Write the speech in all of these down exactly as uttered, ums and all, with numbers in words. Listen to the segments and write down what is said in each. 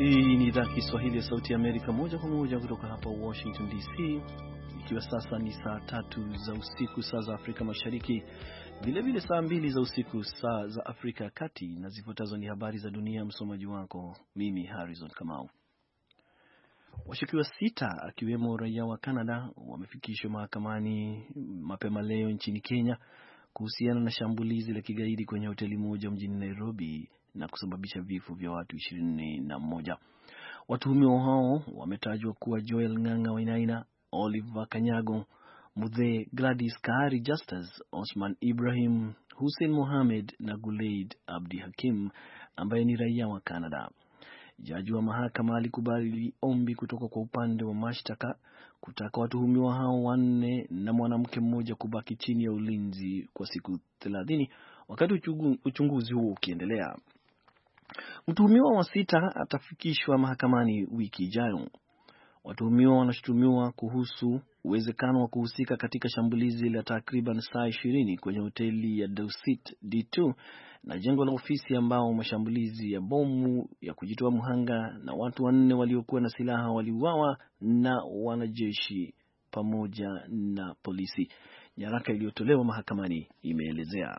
Hii ni idhaa Kiswahili ya Sauti ya Amerika moja kwa moja kutoka hapa Washington D C, ikiwa sasa ni saa tatu za usiku saa za Afrika Mashariki, vile vile saa mbili za usiku saa za Afrika ya Kati, na zifuatazo ni habari za dunia. Msomaji wako mimi Harrison Kamau. Washukiwa sita akiwemo raia wa Canada wamefikishwa mahakamani mapema leo nchini Kenya kuhusiana na shambulizi la kigaidi kwenye hoteli moja mjini Nairobi na kusababisha vifo vya watu ishirini na moja. Watuhumiwa hao wametajwa kuwa Joel Ng'ang'a Wainaina, Oliver Kanyago, Muthe Gladys Kahari Justus, Osman Ibrahim, Hussein Mohamed na Guleid Abdi Hakim ambaye ni raia wa Canada. Jaji wa mahakama alikubali ombi kutoka kwa upande wa mashtaka kutaka watuhumiwa hao wanne na mwanamke mmoja kubaki chini ya ulinzi kwa siku thelathini wakati uchunguzi huo ukiendelea. Mtuhumiwa wa sita atafikishwa mahakamani wiki ijayo. Watuhumiwa wanashutumiwa kuhusu uwezekano wa kuhusika katika shambulizi la takriban saa ishirini kwenye hoteli ya Dusit D two na jengo la ofisi ambao mashambulizi ya bomu ya kujitoa mhanga na watu wanne waliokuwa na silaha waliuawa na wanajeshi pamoja na polisi. Nyaraka iliyotolewa mahakamani imeelezea.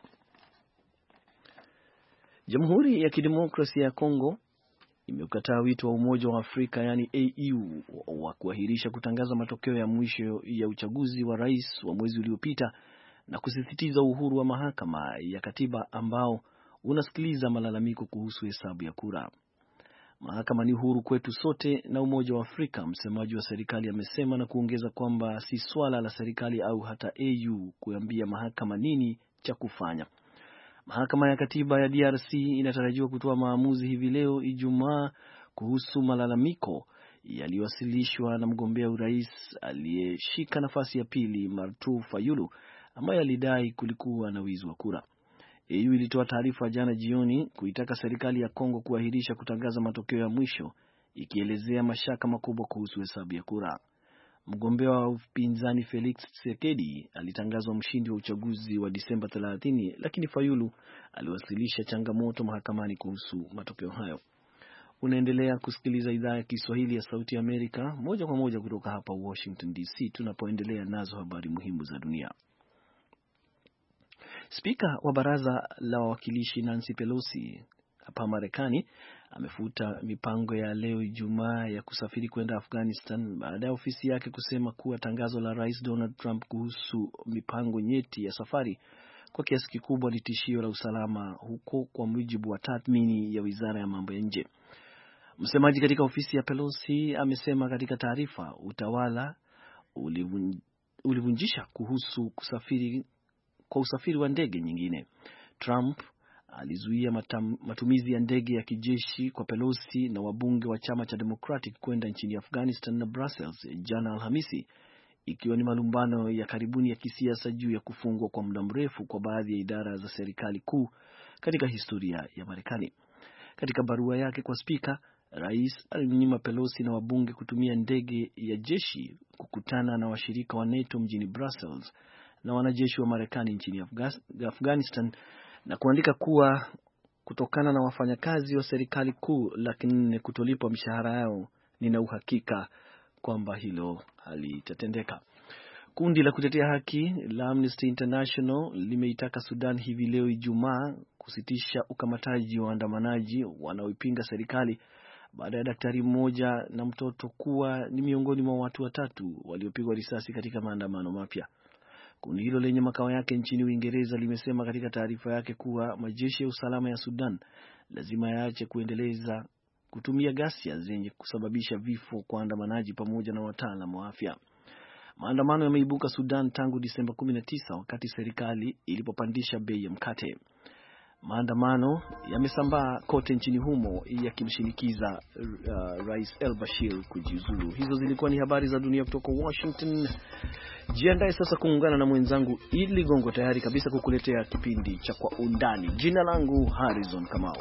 Jamhuri ya Kidemokrasia ya Kongo imekataa wito wa Umoja wa Afrika yani A U wa kuahirisha kutangaza matokeo ya mwisho ya uchaguzi wa rais wa mwezi uliopita na kusisitiza uhuru wa mahakama ya katiba ambao unasikiliza malalamiko kuhusu hesabu ya kura. Mahakama ni huru kwetu sote na Umoja wa Afrika, msemaji wa serikali amesema, na kuongeza kwamba si swala la serikali au hata A U kuambia mahakama nini cha kufanya. Mahakama ya katiba ya D R C inatarajiwa kutoa maamuzi hivi leo Ijumaa kuhusu malalamiko yaliyowasilishwa na mgombea urais aliyeshika nafasi ya pili Martou Fayulu ambaye alidai kulikuwa na wizi wa kura. A U ilitoa taarifa jana jioni kuitaka serikali ya Kongo kuahirisha kutangaza matokeo ya mwisho, ikielezea mashaka makubwa kuhusu hesabu ya kura. Mgombea wa upinzani Felix Tshisekedi alitangazwa mshindi wa uchaguzi wa Disemba thelathini, lakini Fayulu aliwasilisha changamoto mahakamani kuhusu matokeo hayo. Unaendelea kusikiliza idhaa ya Kiswahili ya Sauti ya Amerika moja kwa moja kutoka hapa Washington D C, tunapoendelea nazo habari muhimu za dunia. Spika wa Baraza la Wawakilishi Nancy Pelosi hapa Marekani amefuta mipango ya leo Ijumaa ya kusafiri kwenda Afghanistan baada ya ofisi yake kusema kuwa tangazo la Rais Donald Trump kuhusu mipango nyeti ya safari kwa kiasi kikubwa ni tishio la usalama huko, kwa mujibu wa tathmini ya Wizara ya Mambo ya Nje. Msemaji katika ofisi ya Pelosi amesema katika taarifa utawala ulivunjisha kuhusu kusafiri kwa usafiri wa ndege nyingine. Trump alizuia matumizi ya ndege ya kijeshi kwa Pelosi na wabunge wa chama cha Democratic kwenda nchini Afghanistan na Brussels jana Alhamisi, ikiwa ni malumbano ya karibuni ya kisiasa juu ya kufungwa kwa muda mrefu kwa baadhi ya idara za serikali kuu katika historia ya Marekani. Katika barua yake kwa spika, rais alimnyima Pelosi na wabunge kutumia ndege ya jeshi kukutana na washirika wa NATO mjini Brussels na wanajeshi wa Marekani nchini Afghanistan, na kuandika kuwa kutokana na wafanyakazi wa serikali kuu laki nne kutolipwa mishahara yao, nina uhakika kwamba hilo halitatendeka. Kundi la kutetea haki la Amnesty International limeitaka Sudan hivi leo Ijumaa kusitisha ukamataji wa waandamanaji wanaoipinga serikali baada ya daktari mmoja na mtoto kuwa ni miongoni mwa watu watatu waliopigwa risasi katika maandamano mapya. Kundi hilo lenye makao yake nchini Uingereza limesema katika taarifa yake kuwa majeshi ya usalama ya Sudan lazima yaache kuendeleza kutumia ghasia zenye kusababisha vifo kwa waandamanaji pamoja na wataalamu wa afya. Maandamano yameibuka Sudan tangu Disemba kumi na tisa wakati serikali ilipopandisha bei ya mkate. Maandamano yamesambaa kote nchini humo yakimshinikiza uh, Rais el-Bashir kujiuzulu. Hizo zilikuwa ni habari za dunia kutoka Washington. Jiandae sasa kuungana na mwenzangu Idi Ligongo tayari kabisa kukuletea kipindi cha Kwa Undani. Jina langu Harrison Kamau.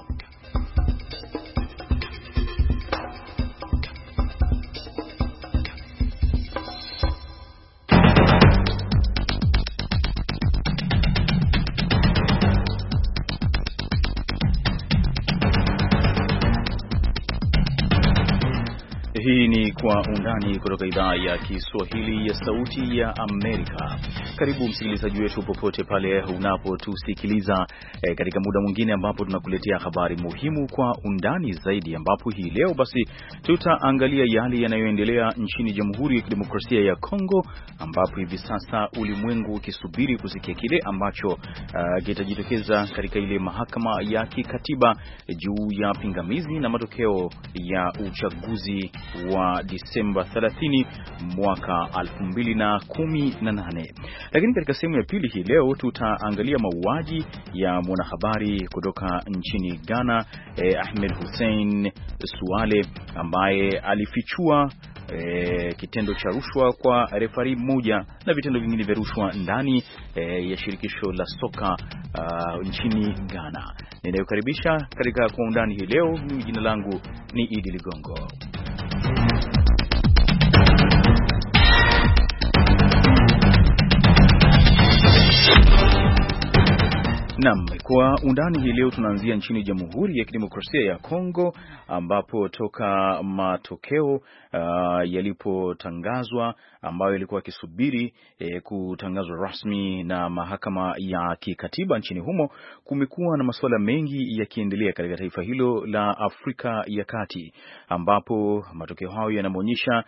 Kwa Undani kutoka idhaa ya Kiswahili ya Sauti ya Amerika. Karibu msikilizaji wetu popote pale unapotusikiliza e, katika muda mwingine ambapo tunakuletea habari muhimu kwa undani zaidi, ambapo hii leo basi tutaangalia yale yanayoendelea nchini Jamhuri ya Kidemokrasia ya Kongo, ambapo hivi sasa ulimwengu ukisubiri kusikia kile ambacho uh, kitajitokeza katika ile mahakama ya kikatiba juu ya pingamizi na matokeo ya uchaguzi wa Disemba thelathini mwaka elfu mbili na kumi na nane. Lakini katika sehemu ya pili hii leo tutaangalia mauaji ya mwanahabari kutoka nchini Ghana, eh, Ahmed Hussein Suale, ambaye alifichua E, kitendo cha rushwa kwa refari mmoja na vitendo vingine vya rushwa ndani e, ya shirikisho la soka uh, nchini Ghana. Ninayokaribisha katika Kwa Undani hii leo, mimi jina langu ni Idi Ligongo. Naam, Kwa Undani hii leo tunaanzia nchini Jamhuri ya Kidemokrasia ya Kongo, ambapo toka matokeo uh, yalipotangazwa, ambayo yalikuwa yakisubiri eh, kutangazwa rasmi na mahakama ya kikatiba nchini humo, kumekuwa na masuala mengi yakiendelea katika taifa hilo la Afrika ya Kati, ambapo matokeo hayo yanamwonyesha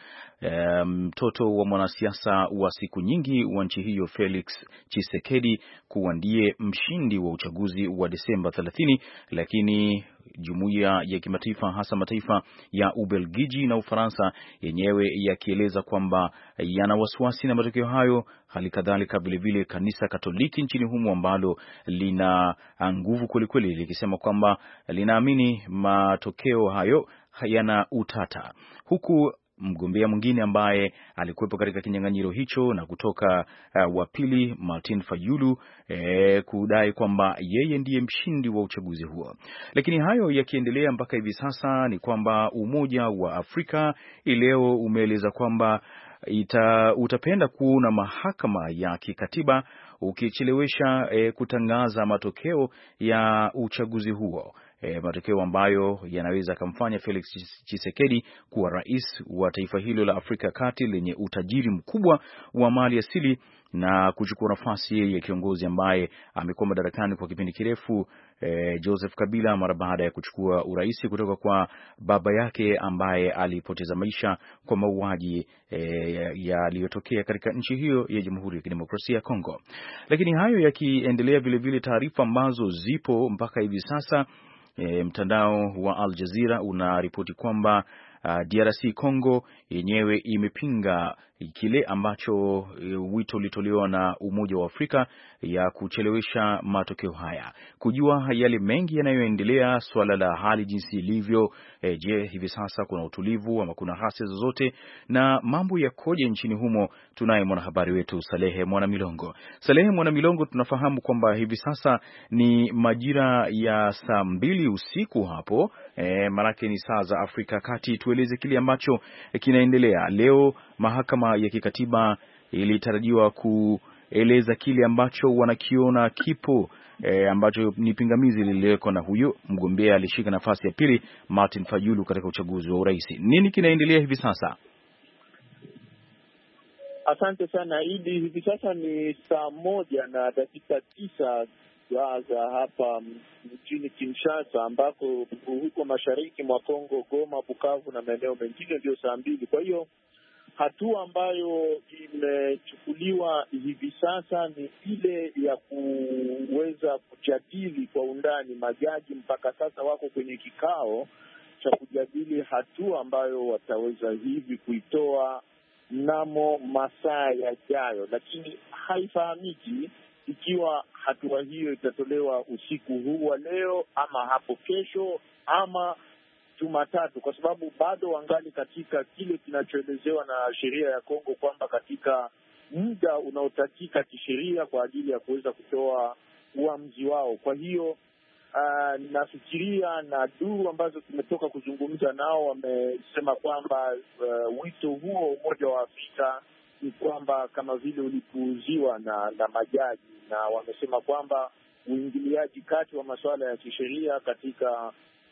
mtoto um, wa mwanasiasa wa siku nyingi wa nchi hiyo Felix Tshisekedi kuwa ndiye mshindi wa uchaguzi wa Disemba thelathini, lakini jumuiya ya kimataifa, hasa mataifa ya Ubelgiji na Ufaransa, yenyewe yakieleza kwamba yana wasiwasi na matokeo hayo. Hali kadhalika vile vile kanisa Katoliki nchini humo, ambalo lina nguvu kwelikweli, likisema kwamba linaamini matokeo hayo yana utata, huku mgombea mwingine ambaye alikuwepo katika kinyang'anyiro hicho na kutoka uh, wa pili, Martin Fayulu, eh, kudai kwamba yeye ndiye mshindi wa uchaguzi huo. Lakini hayo yakiendelea mpaka hivi sasa, ni kwamba Umoja wa Afrika leo umeeleza kwamba ita, utapenda kuona mahakama ya kikatiba ukichelewesha eh, kutangaza matokeo ya uchaguzi huo. E, matokeo ambayo yanaweza kumfanya Felix Tshisekedi kuwa rais wa taifa hilo la Afrika Kati lenye utajiri mkubwa wa mali asili na kuchukua nafasi ya kiongozi ambaye amekuwa madarakani kwa kipindi kirefu, e, Joseph Kabila, mara baada ya kuchukua urais kutoka kwa baba yake ambaye alipoteza maisha kwa mauaji e, yaliyotokea katika nchi hiyo ya Jamhuri ya Kidemokrasia ya Kongo. Lakini hayo yakiendelea, vile vile taarifa ambazo zipo mpaka hivi sasa, E, mtandao wa Al Jazeera unaripoti kwamba uh, D R C Congo yenyewe imepinga kile ambacho e, wito ulitolewa na Umoja wa Afrika ya kuchelewesha matokeo haya. Kujua yale mengi yanayoendelea, swala la hali jinsi ilivyo, e, je, hivi sasa kuna utulivu ama kuna ghasia zozote na mambo yakoje nchini humo, tunaye mwanahabari wetu Salehe Mwanamilongo. Salehe Mwanamilongo, tunafahamu kwamba hivi sasa ni majira ya saa mbili usiku hapo, e, marake ni saa za Afrika Kati. Tueleze kile ambacho e, kinaendelea leo. Mahakama ya kikatiba ilitarajiwa kueleza kile ambacho wanakiona kipo, e, ambacho ni pingamizi lililowekwa na huyo mgombea alishika nafasi ya pili, Martin Fayulu, katika uchaguzi wa urais. Nini kinaendelea hivi sasa? Asante sana Idi. Hivi sasa ni saa moja na dakika tisa za hapa mjini Kinshasa, ambako huko mashariki mwa Kongo, Goma, Bukavu na maeneo mengine ndio saa mbili. Kwa hiyo hatua ambayo imechukuliwa hivi sasa ni ile ya kuweza kujadili kwa undani. Majaji mpaka sasa wako kwenye kikao cha kujadili hatua ambayo wataweza hivi kuitoa mnamo masaa yajayo, lakini haifahamiki ikiwa hatua hiyo itatolewa usiku huu wa leo ama hapo kesho ama Jumatatu, kwa sababu bado wangali katika kile kinachoelezewa na sheria ya Kongo kwamba katika muda unaotakika kisheria kwa ajili ya kuweza kutoa uamuzi wao. Kwa hiyo uh, nafikiria na duru ambazo tumetoka kuzungumza nao wamesema kwamba uh, wito huo Umoja wa Afrika ni kwamba kama vile ulipuuziwa na, na majaji, na wamesema kwamba uingiliaji kati wa masuala ya kisheria katika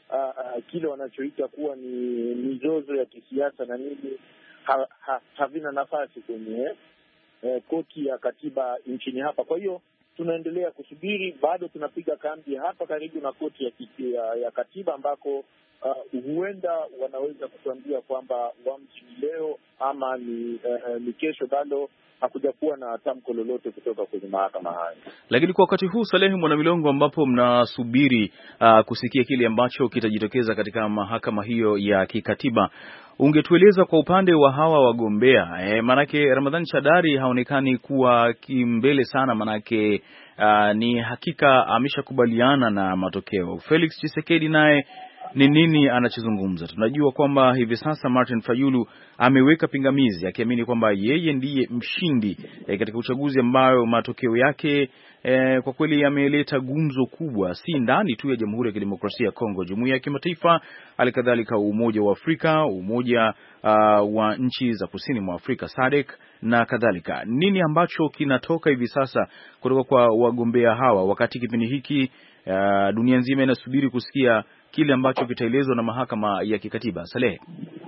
uh, uh, kile wanachoita kuwa ni mizozo ya kisiasa na nini ha, ha, havina nafasi kwenye uh, koti ya katiba nchini hapa. Kwa hiyo tunaendelea kusubiri, bado tunapiga kambi hapa karibu na koti ya, ya, ya katiba ambako uh, huenda wanaweza kutuambia kwamba uamuzi ni leo ama ni, uh, ni kesho. Bado hakuja kuwa na tamko lolote kutoka kwenye mahakama hayo. Lakini kwa wakati huu, Salehe Mwanamilongo, ambapo mnasubiri uh, kusikia kile ambacho kitajitokeza katika mahakama hiyo ya kikatiba, ungetueleza kwa upande wa hawa wagombea eh, manake Ramadhani Shadari haonekani kuwa kimbele sana, manake uh, ni hakika ameshakubaliana na matokeo. Felix Tshisekedi naye ni nini anachozungumza? Tunajua kwamba hivi sasa Martin Fayulu ameweka pingamizi akiamini kwamba yeye ndiye mshindi e, katika uchaguzi ambayo matokeo yake e, kwa kweli yameleta gumzo kubwa, si ndani tu ya Jamhuri ya Kidemokrasia ya Kongo, jumuiya ya kimataifa, halikadhalika Umoja wa Afrika, Umoja uh, wa nchi za Kusini mwa Afrika S A D C na kadhalika. Nini ambacho kinatoka hivi sasa kutoka kwa wagombea hawa wakati kipindi hiki uh, dunia nzima inasubiri kusikia kile ambacho kitaelezwa na mahakama ya kikatiba? Salehe.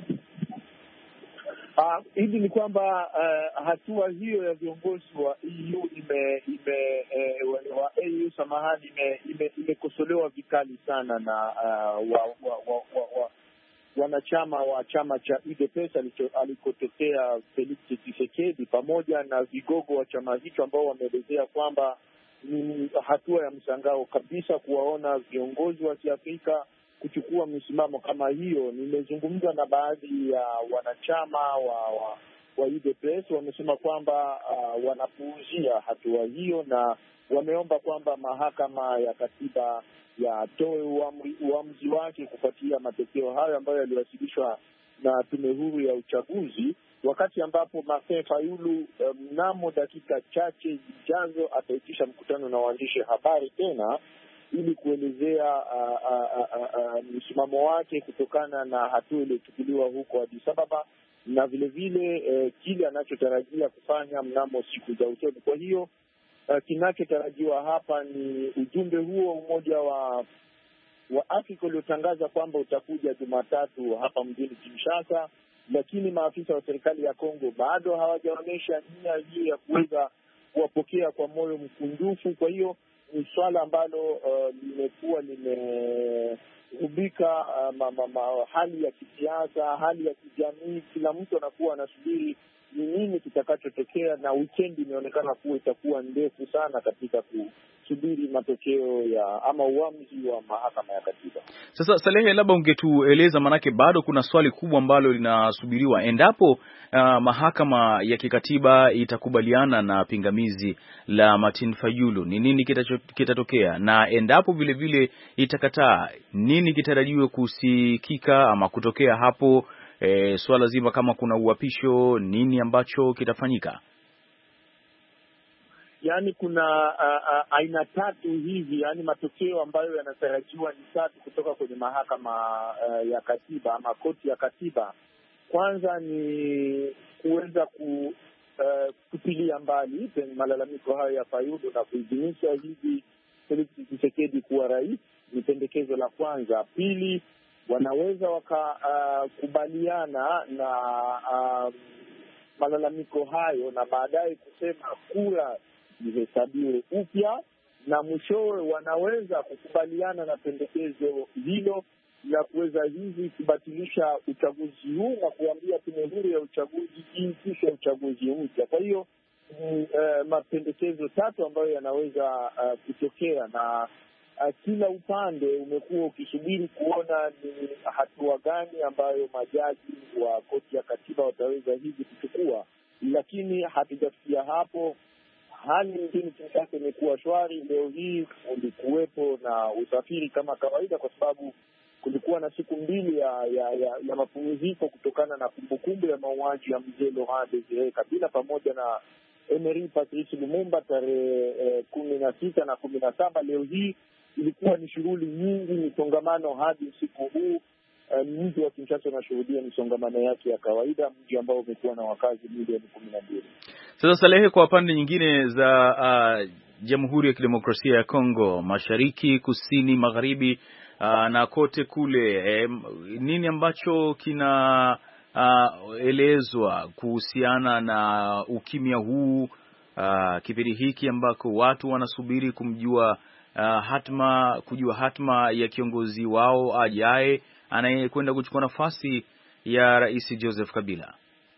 Uh, hivi ni kwamba uh, hatua hiyo ya viongozi wa E U ime ime eh, wa E U samahani ime imekosolewa ime vikali sana na uh, wa, wa, wa, wa, wa wanachama wa chama cha U D P S alikotokea Felix Tshisekedi pamoja na vigogo wa chama hicho ambao wameelezea kwamba ni hatua ya mshangao kabisa kuwaona viongozi wa Kiafrika kuchukua misimamo kama hiyo. Nimezungumza na baadhi ya wanachama wa wa, wa U D P S, wamesema kwamba uh, wanapuuzia hatua hiyo na wameomba kwamba mahakama ya katiba yatoe uamuzi wake kufuatia matokeo hayo ambayo yaliwasilishwa na tume huru ya uchaguzi, wakati ambapo Martin Fayulu mnamo um, dakika chache zijazo ataitisha mkutano na waandishi habari tena ili kuelezea uh, uh, uh, uh, msimamo wake kutokana na hatua iliyochukuliwa huko Addis Ababa na vile vile uh, kile anachotarajia kufanya mnamo siku za usoni. Kwa hiyo uh, kinachotarajiwa hapa ni ujumbe huo Umoja wa wa Afrika uliotangaza kwamba utakuja Jumatatu hapa mjini Kinshasa, lakini maafisa wa serikali ya Kongo bado hawajaonyesha nia hiyo ya kuweza kuwapokea kwa moyo mkunjufu. Kwa hiyo ni swala ambalo uh, limekuwa limehubika uh, ma, ma, ma, hali ya kisiasa, hali ya kijamii. Kila mtu anakuwa anasubiri ni nini kitakachotokea, na weekend imeonekana kuwa itakuwa ndefu sana katika kusubiri matokeo ya ama uamuzi wa mahakama ya katiba. Sasa Salehe, labda ungetueleza, manake bado kuna swali kubwa ambalo linasubiriwa. Endapo uh, mahakama ya kikatiba itakubaliana na pingamizi la Martin Fayulu, ni nini kitatokea? Na endapo vile vile itakataa, nini kitarajiwe kusikika ama kutokea hapo? E, swala zima kama kuna uapisho, nini ambacho kitafanyika? Yaani kuna uh, uh, aina tatu hivi, yaani matokeo ambayo yanatarajiwa ni tatu kutoka kwenye mahakama uh, ya katiba ama koti ya katiba. Kwanza ni kuweza ku uh, kupilia mbali malalamiko hayo ya Fayulu na kuidhinisha hivi Felix Tshisekedi kuwa rais, ni pendekezo la kwanza. Pili, wanaweza wakakubaliana uh, na uh, malalamiko hayo na baadaye kusema kura zihesabiwe upya, na mwishowe wanaweza kukubaliana na pendekezo hilo la kuweza hivi kubatilisha uchaguzi huu na kuambia tume huru ya uchaguzi iitishe uchaguzi mpya. Kwa hiyo ni uh, mapendekezo tatu ambayo yanaweza uh, kutokea, na Uh, kila upande umekuwa ukisubiri kuona ni hatua gani ambayo majaji wa koti ya katiba wataweza hivi kuchukua, lakini hatujafikia hapo. Hali nchini Kinshasa imekuwa shwari. Leo hii kulikuwepo na usafiri kama kawaida, kwa sababu kulikuwa na siku mbili ya ya, ya, ya mapumziko kutokana na kumbukumbu ya mauaji ya mzee Laurent Desire Kabila pamoja na Emery Patrice Lumumba tarehe eh, kumi na sita na kumi na saba. Leo hii ilikuwa ni shughuli nyingi, misongamano hadi usiku huu. Uh, mji wa Kinshasa unashuhudia misongamano yake ya kawaida, mji ambao umekuwa na wakazi milioni kumi na mbili. Sasa Salehe, kwa pande nyingine za uh, Jamhuri ya Kidemokrasia ya Kongo, mashariki, kusini, magharibi uh, na kote kule eh, nini ambacho kina uh, elezwa kuhusiana na ukimya huu uh, kipindi hiki ambako watu wanasubiri kumjua uh, hatma kujua hatma ya kiongozi wao ajaye anayekwenda kuchukua nafasi ya Rais Joseph Kabila?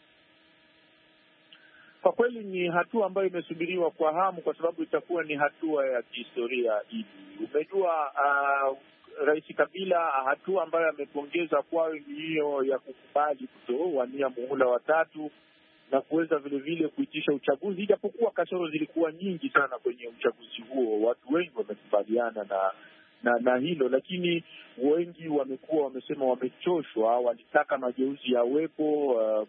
Kwa kweli ni hatua ambayo imesubiriwa kwa hamu, kwa sababu itakuwa ni hatua ya kihistoria hivi. Umejua uh, Rais Kabila, hatua ambayo amepongeza kwayo ni hiyo ya kukubali kutowania muhula wa tatu na kuweza vile vile kuitisha uchaguzi, ijapokuwa kasoro zilikuwa nyingi sana kwenye uchaguzi huo. Watu wengi wamekubaliana na na na hilo, lakini wengi wamekuwa wamesema wamechoshwa, walitaka mageuzi yawepo. uh,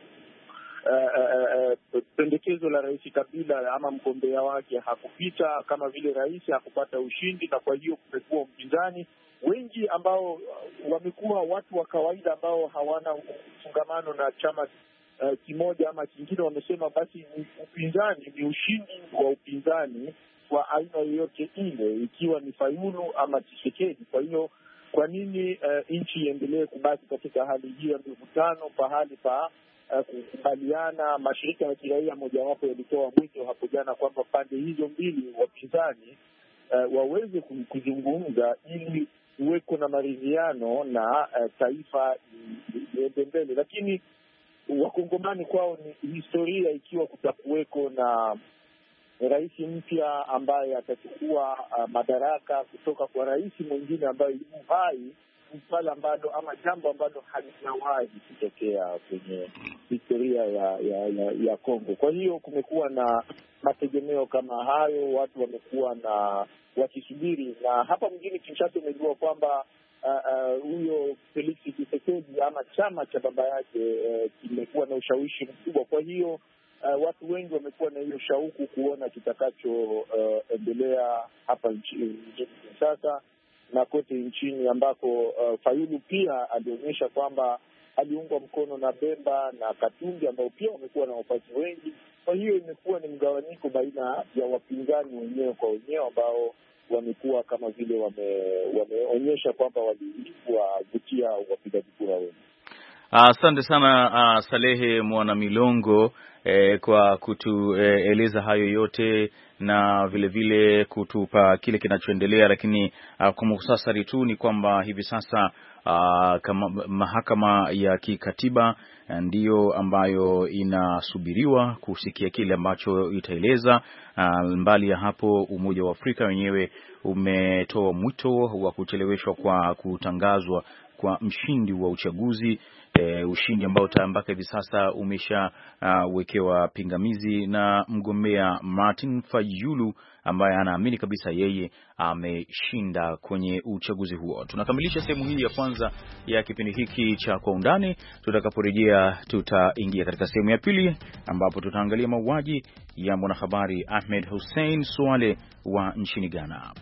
Uh, uh, uh, pendekezo la Rais Kabila ama mgombea wake hakupita, kama vile rais hakupata ushindi, na kwa hiyo kumekuwa mpinzani wengi ambao uh, wamekuwa watu wa kawaida ambao hawana mfungamano na chama uh, kimoja ama kingine. Wamesema basi ni upinzani, ni ushindi wa upinzani kwa aina yoyote ile, ikiwa ni Fayulu ama Tshisekedi. Kwa hiyo kwa nini uh, nchi iendelee kubaki katika hali hiyo ya mivutano pahali pa kukubaliana? Mashirika ya kiraia mojawapo yalitoa mwito hapo jana kwamba pande hizo mbili wapinzani uh, waweze kuzungumza ili kuweko na maridhiano na uh, taifa iende mbele. Lakini wakongomani kwao ni historia, ikiwa kutakuweko na rais mpya ambaye atachukua uh, madaraka kutoka kwa rais mwingine ambaye yu hai, swala ambalo ama jambo ambalo halijawahi kutokea kwenye historia ya ya ya, ya Kongo. Kwa hiyo kumekuwa na mategemeo kama hayo, watu wamekuwa na wakisubiri, na hapa mjini Kinshasa umejua kwamba huyo uh, uh, Felix Tshisekedi ama chama cha baba yake uh, kimekuwa na ushawishi mkubwa. Kwa hiyo uh, watu wengi wamekuwa na hiyo shauku kuona kitakachoendelea uh, hapa mjini Kinshasa na kote nchini, ambako uh, Fayulu pia alionyesha kwamba aliungwa mkono na Bemba na Katumbi ambao pia wamekuwa na wafuasi wengi. Kwa hiyo imekuwa ni mgawanyiko baina ya wapinzani wenyewe kwa wenyewe ambao wamekuwa kama vile wameonyesha wame kwamba waliwavutia wapigaji kura wengi. Asante uh, sana uh, Salehe Mwana Milongo eh, kwa kutueleza eh, hayo yote na vile vile kutupa kile kinachoendelea. Lakini uh, kwa muhtasari tu ni kwamba hivi sasa uh, kama mahakama ya kikatiba ndiyo ambayo inasubiriwa kusikia kile ambacho itaeleza. Uh, mbali ya hapo, Umoja wa Afrika wenyewe umetoa mwito wa kucheleweshwa kwa kutangazwa kwa mshindi wa uchaguzi, e, ushindi ambao mpaka hivi sasa umesha uh, wekewa pingamizi na mgombea Martin Fayulu ambaye anaamini kabisa yeye ameshinda kwenye uchaguzi huo. Tunakamilisha sehemu hii ya kwanza ya kipindi hiki cha Kwa Undani. Tutakaporejea tutaingia katika sehemu ya pili ambapo tutaangalia mauaji ya mwanahabari Ahmed Hussein Swale wa nchini Ghana.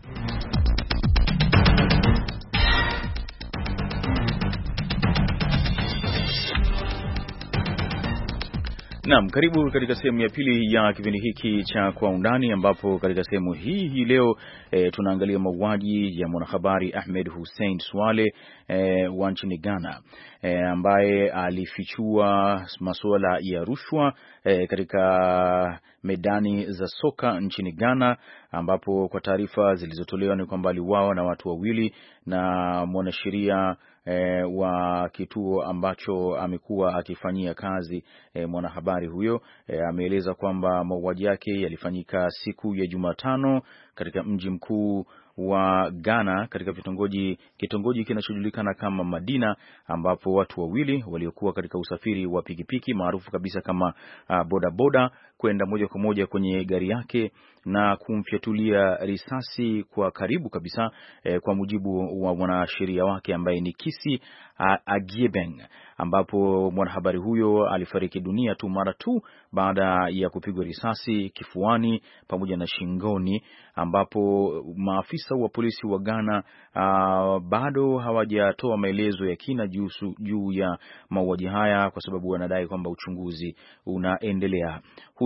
Naam, karibu katika sehemu ya pili ya kipindi hiki cha Kwa Undani, ambapo katika sehemu hii hii leo e, tunaangalia mauaji ya mwanahabari Ahmed Hussein Swale e, wa nchini Ghana e, ambaye alifichua masuala ya rushwa e, katika medani za soka nchini Ghana, ambapo kwa taarifa zilizotolewa ni kwamba aliuawa na watu wawili, na mwanasheria E, wa kituo ambacho amekuwa akifanyia kazi e, mwanahabari huyo e, ameeleza kwamba mauaji yake yalifanyika siku ya Jumatano katika mji mkuu wa Ghana, katika vitongoji kitongoji kinachojulikana kama Madina, ambapo watu wawili waliokuwa katika usafiri wa pikipiki maarufu kabisa kama uh, boda boda kwenda moja kwa moja kwenye gari yake na kumfyatulia risasi kwa karibu kabisa eh, kwa mujibu wa mwanasheria wake ambaye ni Kisi uh, Agiebeng, ambapo mwanahabari huyo alifariki dunia tu mara tu baada ya kupigwa risasi kifuani pamoja na shingoni, ambapo maafisa wa polisi wa Ghana uh, bado hawajatoa maelezo ya kina juu juu ya mauaji haya, kwa sababu wanadai kwamba uchunguzi unaendelea.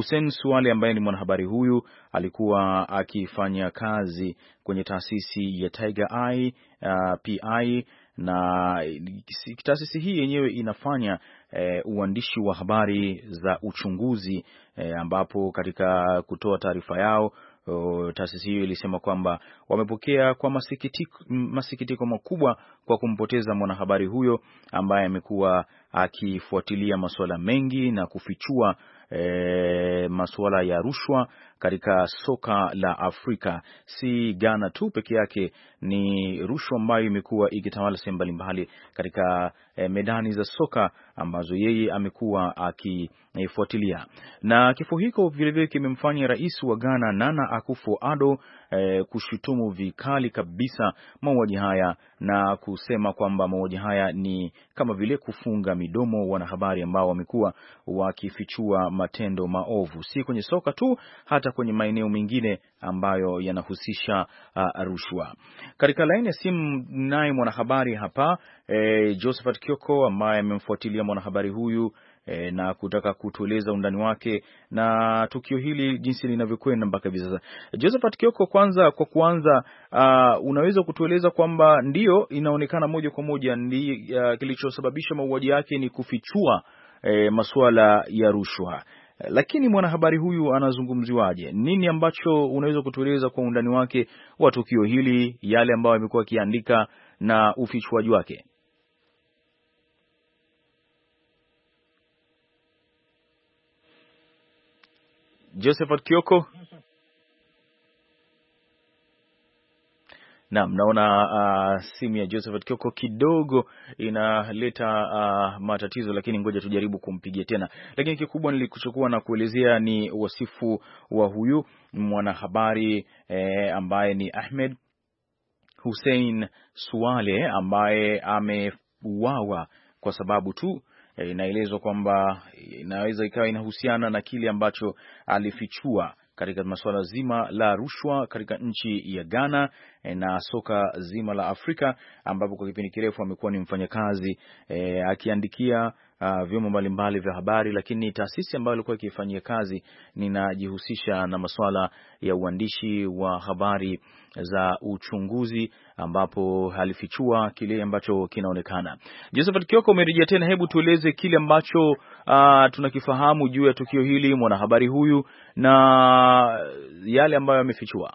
Hussein Suale ambaye ni mwanahabari huyu alikuwa akifanya kazi kwenye taasisi ya Tiger Eye uh, P I, na taasisi hii yenyewe inafanya eh, uandishi wa habari za uchunguzi eh, ambapo katika kutoa taarifa yao taasisi hiyo ilisema kwamba wamepokea kwa masikitiko, masikitiko makubwa kwa kumpoteza mwanahabari huyo ambaye amekuwa akifuatilia masuala mengi na kufichua e, masuala ya rushwa katika soka la Afrika. Si Ghana tu peke yake, ni rushwa ambayo imekuwa ikitawala sehemu mbalimbali katika e, medani za soka ambazo yeye amekuwa akifuatilia. Na kifo hiko vilevile kimemfanya rais wa Ghana Nana Akufo-Addo e, kushutumu vikali kabisa mauaji haya na kusema kwamba mauaji haya ni kama vile kufunga midomo wanahabari ambao wamekuwa wakifichua matendo maovu, si kwenye soka tu, hata kwenye maeneo mengine ambayo yanahusisha uh, rushwa. Katika laini ya simu naye mwanahabari hapa e, Josephat Kioko ambaye amemfuatilia mwanahabari huyu e, na kutaka kutueleza undani wake na tukio hili jinsi linavyokwenda mpaka hivi sasa. Josephat Kioko, kwanza kwa kuanza, uh, unaweza kutueleza kwamba ndio inaonekana moja kwa moja ndi uh, kilichosababisha mauaji yake ni kufichua e, masuala ya rushwa, lakini mwanahabari huyu anazungumziwaje? Nini ambacho unaweza kutueleza kwa undani wake wa tukio hili, yale ambayo amekuwa akiandika na ufichuaji wake? Josephat Kioko. Naam, naona uh, simu ya Josephat Kioko kidogo inaleta uh, matatizo, lakini ngoja tujaribu kumpigia tena. Lakini kikubwa nilikuchukua na kuelezea ni wasifu wa huyu mwanahabari eh, ambaye ni Ahmed Hussein Suale ambaye ameuawa kwa sababu tu eh, inaelezwa kwamba inaweza ikawa inahusiana na kile ambacho alifichua katika masuala zima la rushwa katika nchi ya Ghana na soka zima la Afrika, ambapo kwa kipindi kirefu amekuwa ni mfanyakazi e, akiandikia uh, vyombo mbalimbali vya habari, lakini taasisi ambayo alikuwa akifanyia kazi ninajihusisha na masuala ya uandishi wa habari za uchunguzi, ambapo alifichua kile ambacho kinaonekana. Josephat Kioko, umerejea tena, hebu tueleze kile ambacho uh, tunakifahamu juu ya tukio hili, mwanahabari huyu na yale ambayo amefichua.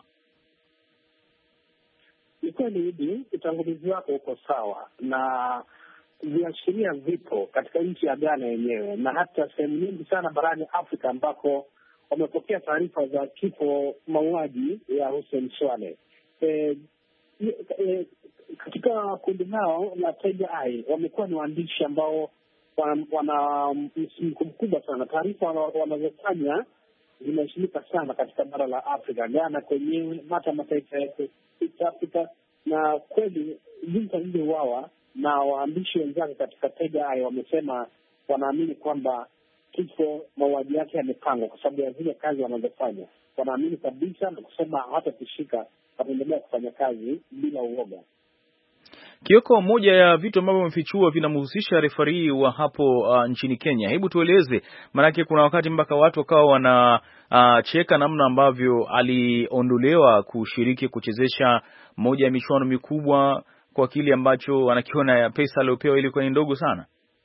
Ni kweli hivi, utangulizi wako uko sawa na viashiria vipo katika nchi ya Ghana yenyewe na hata sehemu nyingi sana barani Afrika ambako wamepokea taarifa za kifo, mauaji ya Hussein Suale. E, e, katika kundi lao la Tiger Eye wamekuwa ni waandishi ambao wana, wana msimko mkubwa sana. Taarifa wanazofanya zinaheshimika sana katika bara la Afrika, Ghana kwenyewe, hata mataifa ya East Africa. Na kweli jinsi alivyouawa na waandishi wenzake katika Tiger Eye wamesema wanaamini kwamba kifo, mauaji yake yamepangwa kwa sababu ya zile kazi wanazofanya. Wanaamini kabisa na kusema hata kishika wataendelea kufanya kazi bila uoga. Kioko, moja ya vitu ambavyo wamefichua vinamhusisha refarii wa hapo uh, nchini Kenya. Hebu tueleze, maanake kuna wakati mpaka watu wakawa wana uh, cheka namna ambavyo aliondolewa kushiriki kuchezesha moja ya michuano mikubwa kwa kile ambacho anakiona ya pesa aliyopewa ilikuwa ni ndogo sana.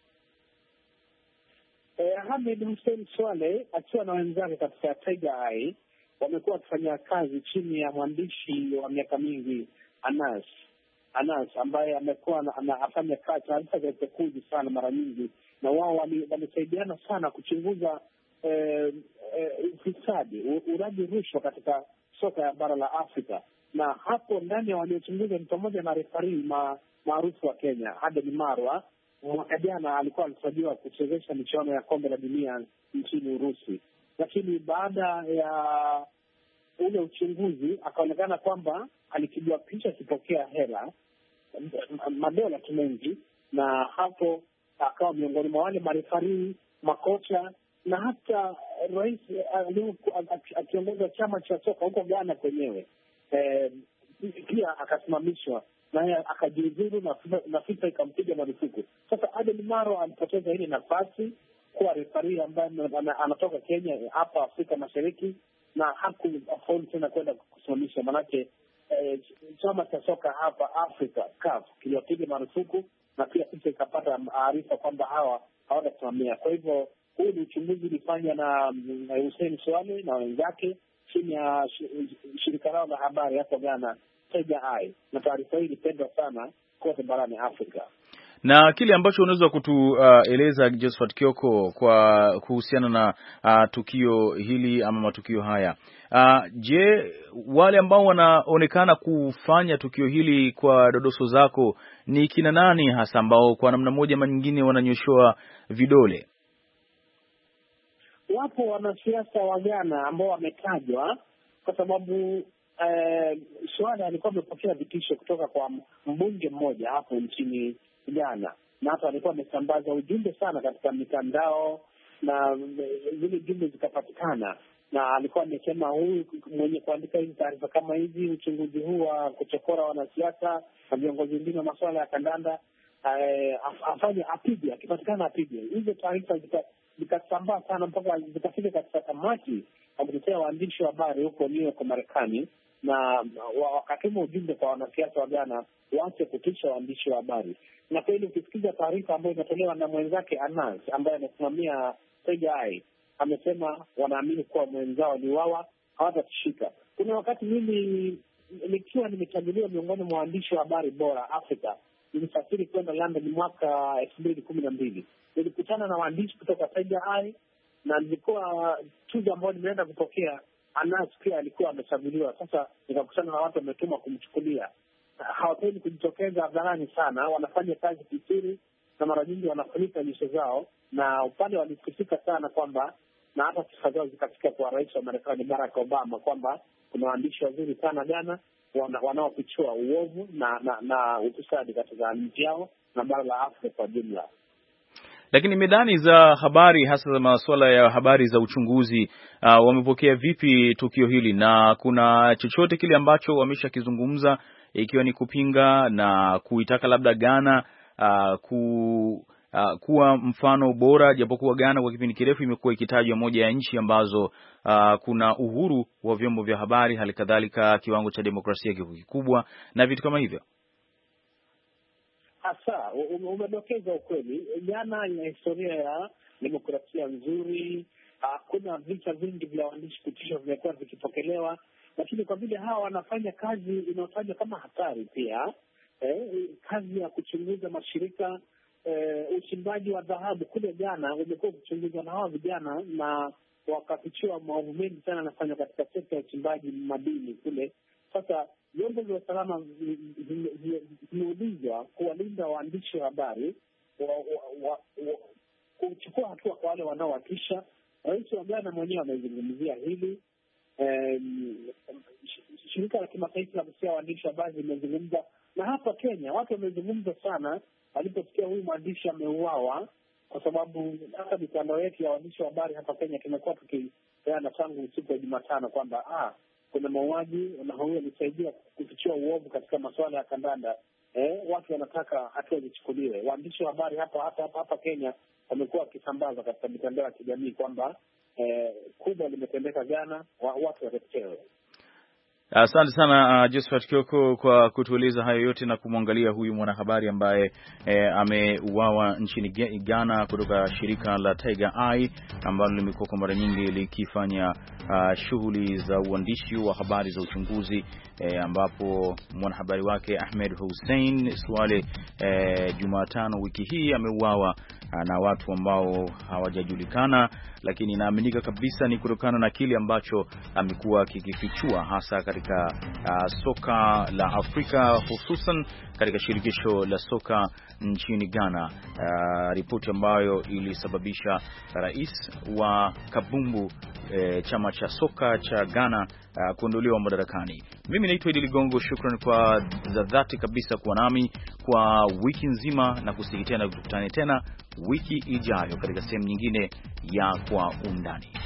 Eh, Ahmed Hussein Suale akiwa na wenzake katika Tiger Eye wamekuwa wakifanya kazi chini ya mwandishi wa miaka mingi Anas Anas ambaye amekuwa anafanya kazi taarifa za upekuzi sana mara nyingi, na wao wamesaidiana sana kuchunguza ufisadi, eh, eh, uraji rushwa katika soka ya bara la Afrika. Na hapo ndani ya waliochunguza ni pamoja na refarii ma, maarufu wa Kenya Aden Marwa. Mwaka jana alikuwa alitarajiwa kuchezesha michuano ya kombe la dunia nchini Urusi, lakini baada ya ule uchunguzi akaonekana kwamba alikigwa picha akipokea hela madola tu mengi, na hapo akawa miongoni mwa wale marefarii, makocha na hata rais akiongoza chama cha soka huko Ghana kwenyewe eh, pia akasimamishwa naye akajiuzuru na FIFA ikampiga marufuku. Sasa Aden Maro alipoteza ile nafasi kuwa referee ambaye anatoka Kenya hapa Afrika Mashariki, na hakufaulu tena kwenda kusimamisha. Manake eh, chama cha soka hapa Afrika C A F kiliwapiga marufuku, na pia sisi ikapata taarifa kwamba hawa hawatasimamia. Kwa hivyo huu ni uchunguzi ulifanywa na Hussein Swale na wenzake chini ya shirika lao la habari hapo Ghana, Tiger Eye, na taarifa hii ilipendwa sana kote barani Afrika. Na kile ambacho unaweza kutueleza uh, Josephat Kioko kwa kuhusiana na uh, tukio hili ama matukio haya uh, je, wale ambao wanaonekana kufanya tukio hili kwa dodoso zako ni kina nani hasa ambao kwa namna moja ama nyingine wananyoshoa vidole? Wapo wanasiasa wa Ghana ambao wametajwa kwa sababu eh, Swala alikuwa amepokea vitisho kutoka kwa mbunge mmoja hapo nchini Ghana, na hata alikuwa amesambaza ujumbe sana katika mitandao na zile jumbe zikapatikana, na alikuwa amesema huyu mwenye kuandika hizi taarifa kama hizi, uchunguzi huu wa kuchokora wanasiasa na viongozi wengine wa masuala ya kandanda, eh, afanye apige, akipatikana apige. Hizo taarifa zikasambaa sana mpaka zikafika katika kamati ya kutetea waandishi wa habari huko New York Marekani, na wakatuma ujumbe kwa wanasiasa wa Ghana waache kutisha waandishi wa habari. Na kweli ukisikiza taarifa ambayo imetolewa na mwenzake Anas ambaye anasimamia Tiger Eye, amesema wanaamini kuwa mwenzao ni wawa, hawatatishika. Kuna wakati mimi nikiwa nimechaguliwa miongoni mwa waandishi wa habari bora Afrika, nilisafiri kwenda London mwaka elfu mbili kumi na mbili. Nilikutana na waandishi kutoka Tiger Eye na nilikuwa tuzo ambayo nimeenda kupokea. Anas pia alikuwa amechaguliwa. Sasa nikakutana na watu wametuma kumchukulia. Hawapendi kujitokeza hadharani sana, wanafanya kazi kisiri na mara nyingi wanafunika nyuso zao, na upande walisikika sana kwamba, na hata sifa zao zikafika kwa rais wa Marekani Barack Obama, kwamba kuna waandishi wazuri sana Ghana wana, wanaopichua uovu na na, na ufisadi katika nchi yao na bara la Afrika kwa jumla. Lakini medani za habari hasa za masuala ya habari za uchunguzi uh, wamepokea vipi tukio hili, na kuna chochote kile ambacho wameshakizungumza ikiwa ni kupinga na kuitaka labda Ghana uh, ku, uh, kuwa mfano bora, japokuwa Ghana kwa kipindi kirefu imekuwa ikitajwa moja ya nchi ambazo uh, kuna uhuru wa vyombo vya habari, hali kadhalika kiwango cha demokrasia kiko kikubwa na vitu kama hivyo? Hasa umedokeza ukweli. Ghana ina historia ya demokrasia nzuri. Kuna vita vingi vya waandishi kutishwa vimekuwa vikipokelewa, lakini kwa vile hawa wanafanya kazi inayotajwa kama hatari pia, eh, kazi ya kuchunguza mashirika, eh, uchimbaji wa dhahabu kule Ghana umekuwa ukichunguzwa na hawa vijana, na wakafichua maovu mengi sana yanafanywa katika sekta ya uchimbaji madini kule. Sasa vyombo vya usalama vimeulizwa kuwalinda waandishi wa habari, kuchukua hatua kwa wale wanaowatisha. Rais wa Ghana mwenyewe amezungumzia hili. Um, shirika la kimataifa la kutetea waandishi wa habari limezungumza, na hapa Kenya watu wamezungumza sana waliposikia huyu mwandishi ameuawa, kwa sababu hata mitandao yetu ya waandishi wa habari hapa Kenya tumekuwa tukipeana tangu usiku wa Jumatano kwamba ah kuna mauaji na huyo alisaidia kufichua uovu katika masuala ya kandanda. Eh, watu wanataka hatua zichukuliwe. Waandishi wa habari hapa hapa hapa, hapa Kenya wamekuwa wakisambaza katika mitandao ya kijamii kwamba eh, kubwa limetendeka Ghana, wa, watu watetewe. Asante sana uh, Josephat Kioko kwa kutueleza hayo yote na kumwangalia huyu mwanahabari ambaye eh, ameuawa nchini Ghana kutoka shirika la Tiger Eye ambalo limekuwa kwa mara nyingi likifanya uh, shughuli za uandishi wa habari za uchunguzi, eh, ambapo mwanahabari wake Ahmed Hussein Swale eh, Jumatano wiki hii ameuawa na watu ambao hawajajulikana, lakini inaaminika kabisa ni kutokana na kile ambacho amekuwa kikifichua hasa katika uh, soka la Afrika, hususan katika shirikisho la soka nchini Ghana, uh, ripoti ambayo ilisababisha rais wa kabumbu eh, chama cha soka cha Ghana uh, kuondolewa madarakani. Mimi naitwa Idi Ligongo, shukrani kwa za dhati kabisa kuwa nami kwa wiki nzima, na kusikia tena tukutane tena wiki ijayo katika sehemu nyingine ya Kwa Undani.